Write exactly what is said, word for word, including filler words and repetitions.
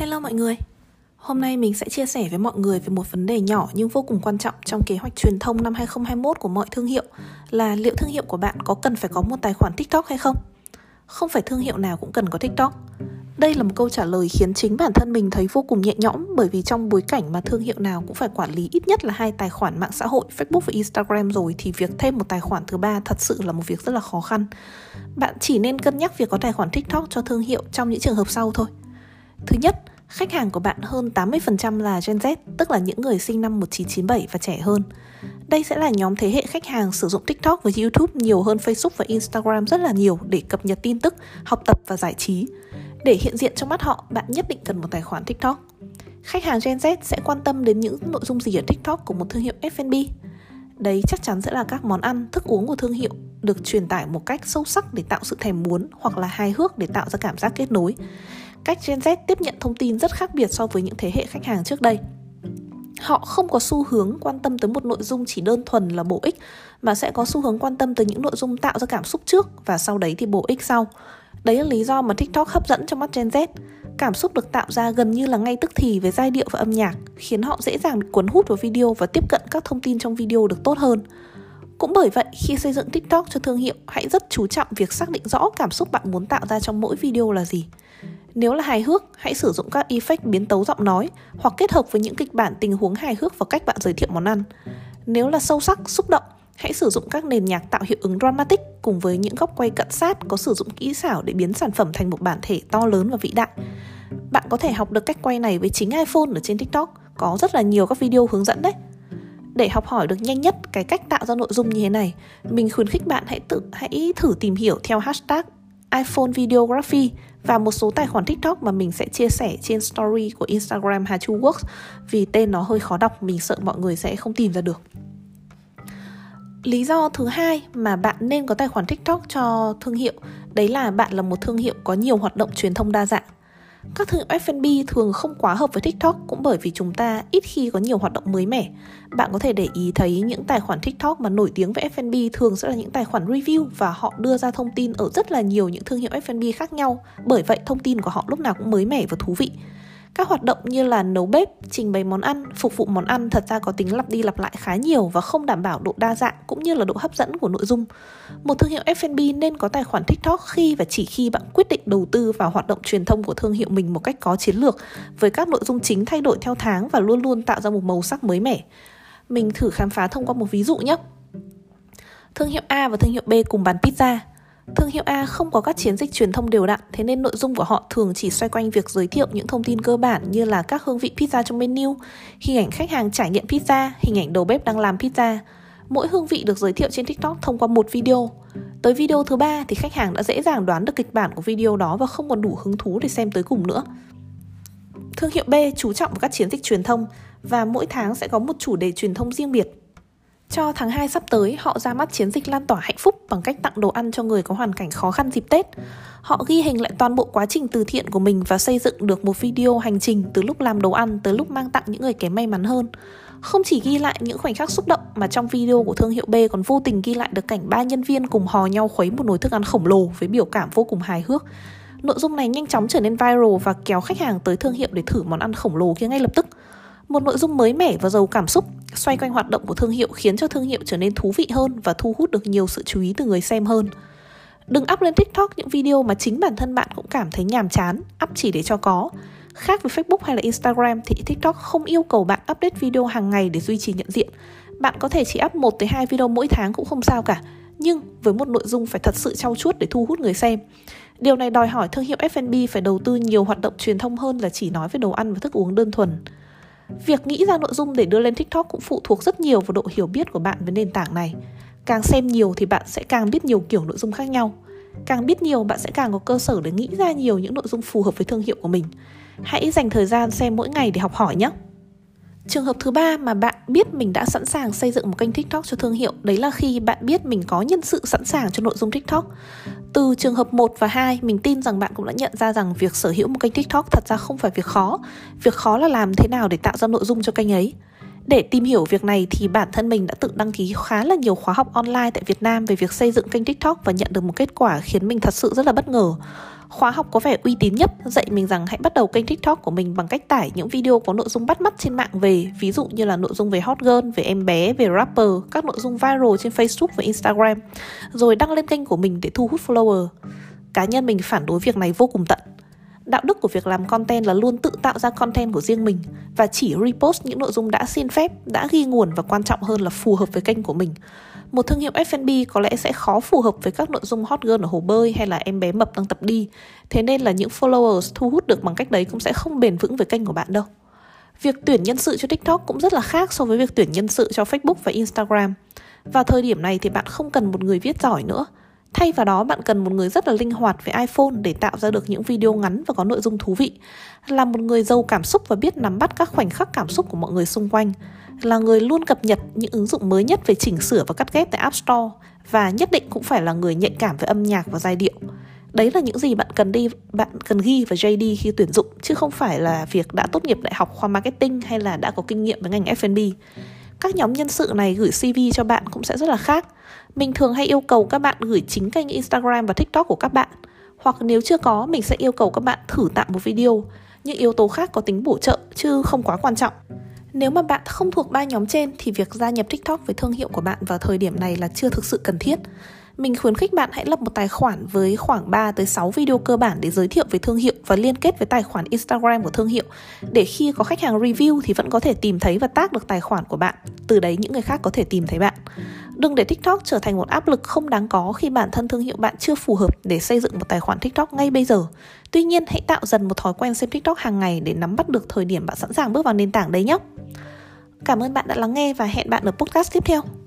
Hello mọi người. Hôm nay mình sẽ chia sẻ với mọi người về một vấn đề nhỏ nhưng vô cùng quan trọng trong kế hoạch truyền thông năm hai không hai mốt của mọi thương hiệu, là liệu thương hiệu của bạn có cần phải có một tài khoản TikTok hay không? Không phải thương hiệu nào cũng cần có TikTok. Đây là một câu trả lời khiến chính bản thân mình thấy vô cùng nhẹ nhõm, bởi vì trong bối cảnh mà thương hiệu nào cũng phải quản lý ít nhất là hai tài khoản mạng xã hội Facebook và Instagram rồi, thì việc thêm một tài khoản thứ ba thật sự là một việc rất là khó khăn. Bạn chỉ nên cân nhắc việc có tài khoản TikTok cho thương hiệu trong những trường hợp sau thôi. Thứ nhất, khách hàng của bạn hơn tám mươi phần trăm là Gen Z, tức là những người sinh năm một nghìn chín trăm chín mươi bảy và trẻ hơn. Đây sẽ là nhóm thế hệ khách hàng sử dụng TikTok và YouTube nhiều hơn Facebook và Instagram rất là nhiều để cập nhật tin tức, học tập và giải trí. Để hiện diện trong mắt họ, bạn nhất định cần một tài khoản TikTok. Khách hàng Gen Z sẽ quan tâm đến những nội dung gì ở TikTok của một thương hiệu ép and bê. Đấy chắc chắn sẽ là các món ăn, thức uống của thương hiệu được truyền tải một cách sâu sắc để tạo sự thèm muốn, hoặc là hài hước để tạo ra cảm giác kết nối. Cách Gen Z tiếp nhận thông tin rất khác biệt so với những thế hệ khách hàng trước đây. Họ không có xu hướng quan tâm tới một nội dung chỉ đơn thuần là bổ ích, mà sẽ có xu hướng quan tâm tới những nội dung tạo ra cảm xúc trước và sau đấy thì bổ ích sau. Đấy là lý do mà TikTok hấp dẫn trong mắt Gen Z. Cảm xúc được tạo ra gần như là ngay tức thì với giai điệu và âm nhạc, khiến họ dễ dàng bị cuốn hút vào video và tiếp cận các thông tin trong video được tốt hơn. Cũng bởi vậy, khi xây dựng TikTok cho thương hiệu, hãy rất chú trọng việc xác định rõ cảm xúc bạn muốn tạo ra trong mỗi video là gì. Nếu là hài hước, hãy sử dụng các effect biến tấu giọng nói hoặc kết hợp với những kịch bản tình huống hài hước vào cách bạn giới thiệu món ăn. Nếu là sâu sắc, xúc động, hãy sử dụng các nền nhạc tạo hiệu ứng dramatic cùng với những góc quay cận sát có sử dụng kỹ xảo để biến sản phẩm thành một bản thể to lớn và vĩ đại. Bạn có thể học được cách quay này với chính iPhone ở trên TikTok, có rất là nhiều các video hướng dẫn đấy. Để học hỏi được nhanh nhất cái cách tạo ra nội dung như thế này, mình khuyến khích bạn hãy tự hãy thử tìm hiểu theo hashtag iPhone Videography và một số tài khoản TikTok mà mình sẽ chia sẻ trên story của Instagram Hà Chu Works, vì tên nó hơi khó đọc, mình sợ mọi người sẽ không tìm ra được. Lý do thứ hai mà bạn nên có tài khoản TikTok cho thương hiệu, đấy là bạn là một thương hiệu có nhiều hoạt động truyền thông đa dạng. Các thương hiệu ép and bê thường không quá hợp với TikTok cũng bởi vì chúng ta ít khi có nhiều hoạt động mới mẻ. Bạn có thể để ý thấy những tài khoản TikTok mà nổi tiếng với ép and bê thường sẽ là những tài khoản review, và họ đưa ra thông tin ở rất là nhiều những thương hiệu ép and bê khác nhau. Bởi vậy thông tin của họ lúc nào cũng mới mẻ và thú vị. Các hoạt động như là nấu bếp, trình bày món ăn, phục vụ món ăn thật ra có tính lặp đi lặp lại khá nhiều và không đảm bảo độ đa dạng cũng như là độ hấp dẫn của nội dung. Một thương hiệu ép and bê nên có tài khoản TikTok khi và chỉ khi bạn quyết định đầu tư vào hoạt động truyền thông của thương hiệu mình một cách có chiến lược, với các nội dung chính thay đổi theo tháng và luôn luôn tạo ra một màu sắc mới mẻ. Mình thử khám phá thông qua một ví dụ nhé. Thương hiệu A và thương hiệu B cùng bán pizza. Thương hiệu A không có các chiến dịch truyền thông đều đặn, thế nên nội dung của họ thường chỉ xoay quanh việc giới thiệu những thông tin cơ bản như là các hương vị pizza trong menu, hình ảnh khách hàng trải nghiệm pizza, hình ảnh đầu bếp đang làm pizza. Mỗi hương vị được giới thiệu trên TikTok thông qua một video. Tới video thứ ba thì khách hàng đã dễ dàng đoán được kịch bản của video đó và không còn đủ hứng thú để xem tới cùng nữa. Thương hiệu B chú trọng vào các chiến dịch truyền thông và mỗi tháng sẽ có một chủ đề truyền thông riêng biệt. Cho tháng hai sắp tới, họ ra mắt chiến dịch lan tỏa hạnh phúc bằng cách tặng đồ ăn cho người có hoàn cảnh khó khăn dịp Tết. Họ ghi hình lại toàn bộ quá trình từ thiện của mình và xây dựng được một video hành trình từ lúc làm đồ ăn tới lúc mang tặng những người kém may mắn hơn. Không chỉ ghi lại những khoảnh khắc xúc động mà trong video của thương hiệu B còn vô tình ghi lại được cảnh ba nhân viên cùng hò nhau khuấy một nồi thức ăn khổng lồ với biểu cảm vô cùng hài hước. Nội dung này nhanh chóng trở nên viral và kéo khách hàng tới thương hiệu để thử món ăn khổng lồ kia ngay lập tức. Một nội dung mới mẻ và giàu cảm xúc xoay quanh hoạt động của thương hiệu khiến cho thương hiệu trở nên thú vị hơn và thu hút được nhiều sự chú ý từ người xem hơn. Đừng up lên TikTok những video mà chính bản thân bạn cũng cảm thấy nhàm chán, up chỉ để cho có. Khác với Facebook hay là Instagram thì TikTok không yêu cầu bạn update video hàng ngày để duy trì nhận diện. Bạn có thể chỉ up một tới hai video mỗi tháng cũng không sao cả, nhưng với một nội dung phải thật sự trau chuốt để thu hút người xem. Điều này đòi hỏi thương hiệu ép and bê phải đầu tư nhiều hoạt động truyền thông hơn là chỉ nói về đồ ăn và thức uống đơn thuần. Việc nghĩ ra nội dung để đưa lên TikTok cũng phụ thuộc rất nhiều vào độ hiểu biết của bạn với nền tảng này. Càng xem nhiều thì bạn sẽ càng biết nhiều kiểu nội dung khác nhau. Càng biết nhiều, bạn sẽ càng có cơ sở để nghĩ ra nhiều những nội dung phù hợp với thương hiệu của mình. Hãy dành thời gian xem mỗi ngày để học hỏi nhé. Trường hợp thứ ba mà bạn biết mình đã sẵn sàng xây dựng một kênh TikTok cho thương hiệu, đấy là khi bạn biết mình có nhân sự sẵn sàng cho nội dung TikTok. Từ trường hợp một và hai, mình tin rằng bạn cũng đã nhận ra rằng việc sở hữu một kênh TikTok thật ra không phải việc khó. Việc khó là làm thế nào để tạo ra nội dung cho kênh ấy. Để tìm hiểu việc này thì bản thân mình đã tự đăng ký khá là nhiều khóa học online tại Việt Nam về việc xây dựng kênh TikTok và nhận được một kết quả khiến mình thật sự rất là bất ngờ. Khóa học có vẻ uy tín nhất dạy mình rằng hãy bắt đầu kênh TikTok của mình bằng cách tải những video có nội dung bắt mắt trên mạng về, ví dụ như là nội dung về hot girl, về em bé, về rapper, các nội dung viral trên Facebook và Instagram, rồi đăng lên kênh của mình để thu hút follower. Cá nhân mình phản đối việc này vô cùng tận. Đạo đức của việc làm content là luôn tự tạo ra content của riêng mình và chỉ repost những nội dung đã xin phép, đã ghi nguồn và quan trọng hơn là phù hợp với kênh của mình. Một thương hiệu ép and bê có lẽ sẽ khó phù hợp với các nội dung hot girl ở hồ bơi hay là em bé mập đang tập đi. Thế nên là những followers thu hút được bằng cách đấy cũng sẽ không bền vững với kênh của bạn đâu. Việc tuyển nhân sự cho TikTok cũng rất là khác so với việc tuyển nhân sự cho Facebook và Instagram. Vào thời điểm này thì bạn không cần một người viết giỏi nữa. Thay vào đó bạn cần một người rất là linh hoạt với iPhone để tạo ra được những video ngắn và có nội dung thú vị. Là một người giàu cảm xúc và biết nắm bắt các khoảnh khắc cảm xúc của mọi người xung quanh. Là người luôn cập nhật những ứng dụng mới nhất về chỉnh sửa và cắt ghép tại App Store. Và nhất định cũng phải là người nhạy cảm với âm nhạc và giai điệu. Đấy là những gì bạn cần đi, bạn cần ghi vào J D khi tuyển dụng, chứ không phải là việc đã tốt nghiệp đại học khoa marketing hay là đã có kinh nghiệm với ngành ép and bê. Các nhóm nhân sự này gửi xê vê cho bạn cũng sẽ rất là khác. Mình thường hay yêu cầu các bạn gửi chính kênh Instagram và TikTok của các bạn. Hoặc nếu chưa có, mình sẽ yêu cầu các bạn thử tạo một video. Những yếu tố khác có tính bổ trợ chứ không quá quan trọng. Nếu mà bạn không thuộc ba nhóm trên thì việc gia nhập TikTok với thương hiệu của bạn vào thời điểm này là chưa thực sự cần thiết. Mình khuyến khích bạn hãy lập một tài khoản với khoảng ba tới sáu video cơ bản để giới thiệu về thương hiệu và liên kết với tài khoản Instagram của thương hiệu, để khi có khách hàng review thì vẫn có thể tìm thấy và tag được tài khoản của bạn. Từ đấy những người khác có thể tìm thấy bạn. Đừng để TikTok trở thành một áp lực không đáng có khi bản thân thương hiệu bạn chưa phù hợp để xây dựng một tài khoản TikTok ngay bây giờ. Tuy nhiên, hãy tạo dần một thói quen xem TikTok hàng ngày để nắm bắt được thời điểm bạn sẵn sàng bước vào nền tảng đấy nhé. Cảm ơn bạn đã lắng nghe và hẹn bạn ở podcast tiếp theo.